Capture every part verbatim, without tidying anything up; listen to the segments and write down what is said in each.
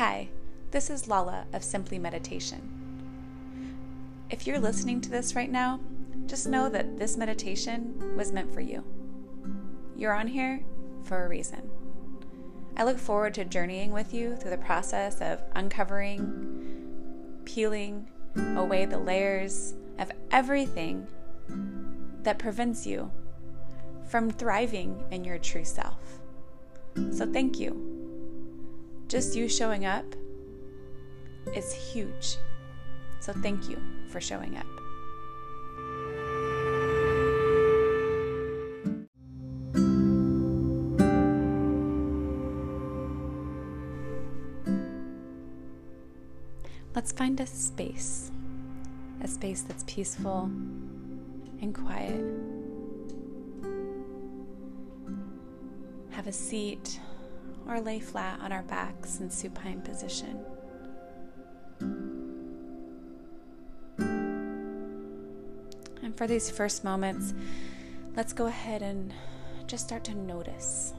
Hi, this is Lala of Simply Meditation. If you're listening to this right now, just know that this meditation was meant for you. You're on here for a reason. I look forward to journeying with you through the process of uncovering, peeling away the layers of everything that prevents you from thriving in your true self. So thank you. Just you showing up is huge. So thank you for showing up. Let's find a space, a space that's peaceful and quiet. Have a seat or lay flat on our backs in supine position. And for these first moments, let's go ahead and just start to notice.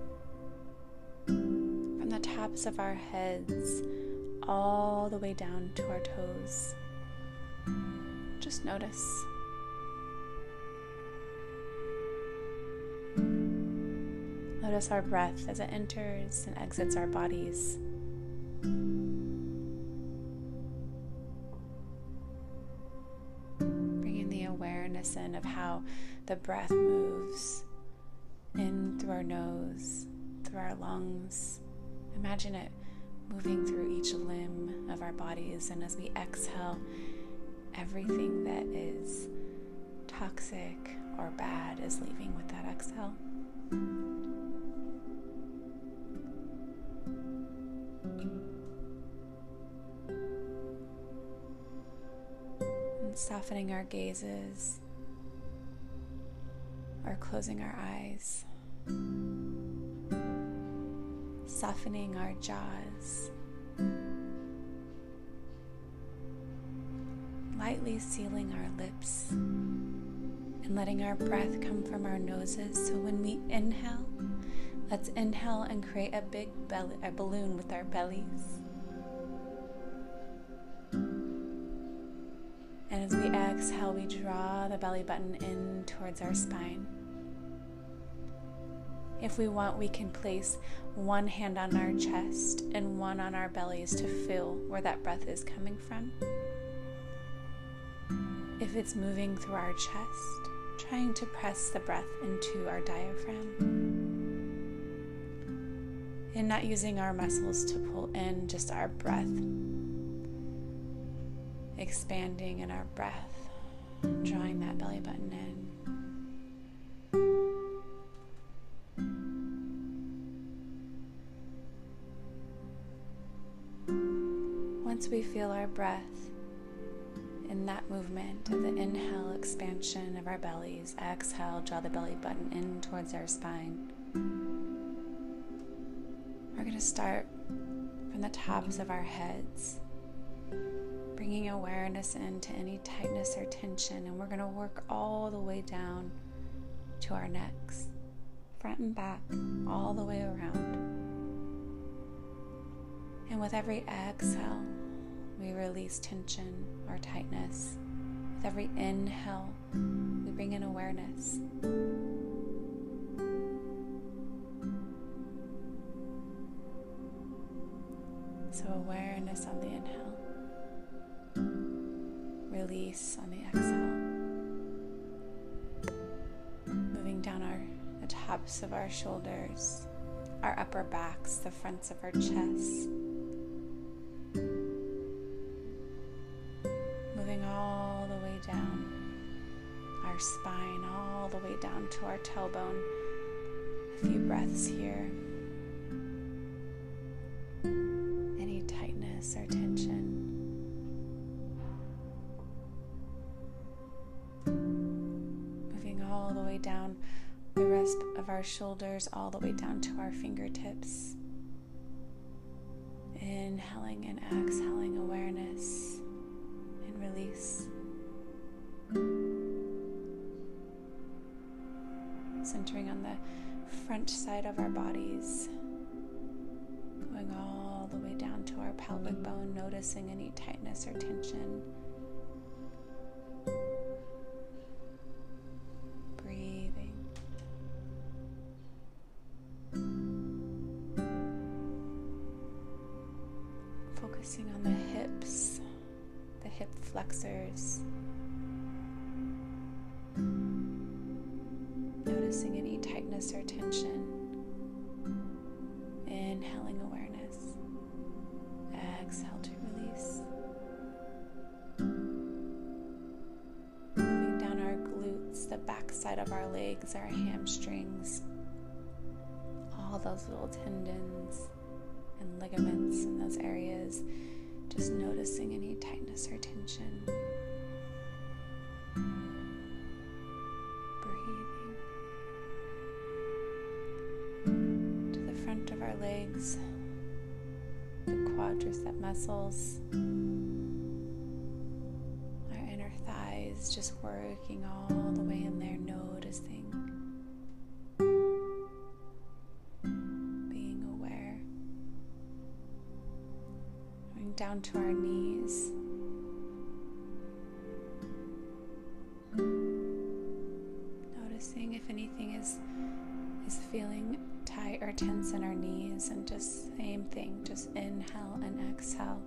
From the tops of our heads all the way down to our toes. Just notice. Notice our breath as it enters and exits our bodies. Bringing the awareness in of how the breath moves in through our nose, through our lungs. Imagine it moving through each limb of our bodies, and as we exhale, everything that is toxic or bad is leaving with that exhale. And softening our gazes or closing our eyes. Softening our jaws. Lightly sealing our lips and letting our breath come from our noses. So when we inhale, let's inhale and create a big belly, a balloon with our bellies. And as we exhale, we draw the belly button in towards our spine. If we want, we can place one hand on our chest and one on our bellies to feel where that breath is coming from. If it's moving through our chest, trying to press the breath into our diaphragm. And not using our muscles to pull in, just our breath. Expanding in our breath, drawing that belly button in. Once we feel our breath in that movement of the inhale, expansion of our bellies, exhale, draw the belly button in towards our spine. We're going to start from the tops of our heads, bringing awareness into any tightness or tension, and we're going to work all the way down to our necks, front and back, all the way around. And with every exhale, we release tension or tightness. With every inhale, we bring in awareness. So awareness on the inhale. Release on the exhale. Moving down our the tops of our shoulders, our upper backs, the fronts of our chests. Moving all the way down our spine, all the way down to our tailbone. A few breaths here. Any tightness or tension. All the way down the rest of our shoulders, all the way down to our fingertips. Inhaling and exhaling awareness and release. Centering on the front side of our bodies, going all the way down to our pelvic bone, noticing any tightness or tension. Breathing. Focusing on the hips, the hip flexors. Noticing any tightness or tension. Inhaling awareness. Exhale to release. Moving down our glutes, the back side of our legs, our hamstrings, all those little tendons and ligaments in those areas. Just noticing any tightness or tension. Of our legs, the quadricep muscles, our inner thighs, just working all the way in there, noticing, being aware, going down to our knees, noticing if anything is is feeling tight or tense in our knees, and just same thing, just inhale and exhale.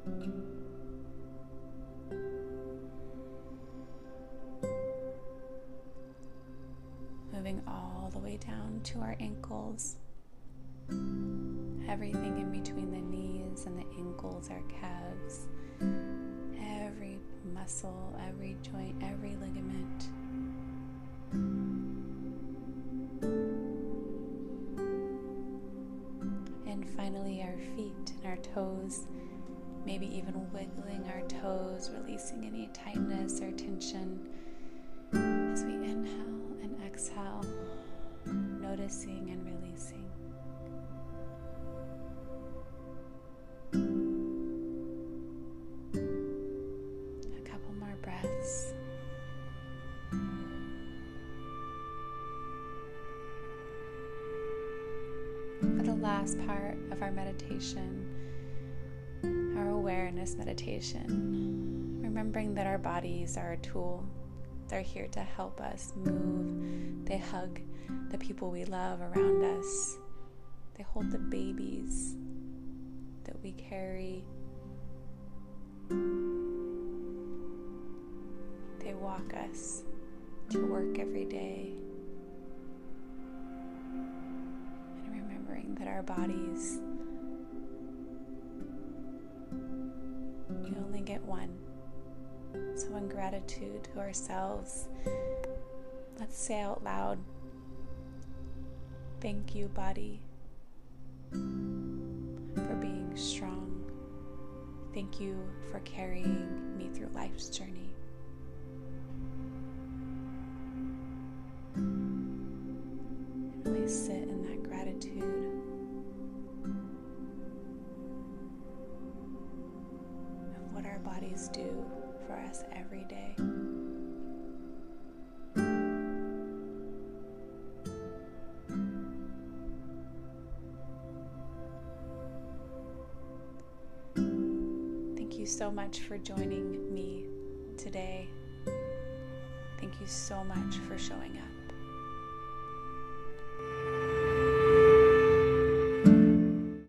Moving all the way down to our ankles, everything in between the knees and the ankles, our calves, every muscle, every joint, every ligament. And finally our feet and our toes, maybe even wiggling our toes, releasing any tightness or tension as we inhale and exhale, noticing and releasing. A couple more breaths. For the last part of our meditation, our awareness meditation, remembering that our bodies are a tool. They're here to help us move. They hug the people we love around us. They hold the babies that we carry. They walk us to work every day. That our bodies, you only get one. So in gratitude to ourselves, let's say out loud, thank you, body, for being strong. Thank you for carrying me through life's journey. And really sit in that gratitude. What our bodies do for us every day. Thank you so much for joining me today. Thank you so much for showing up.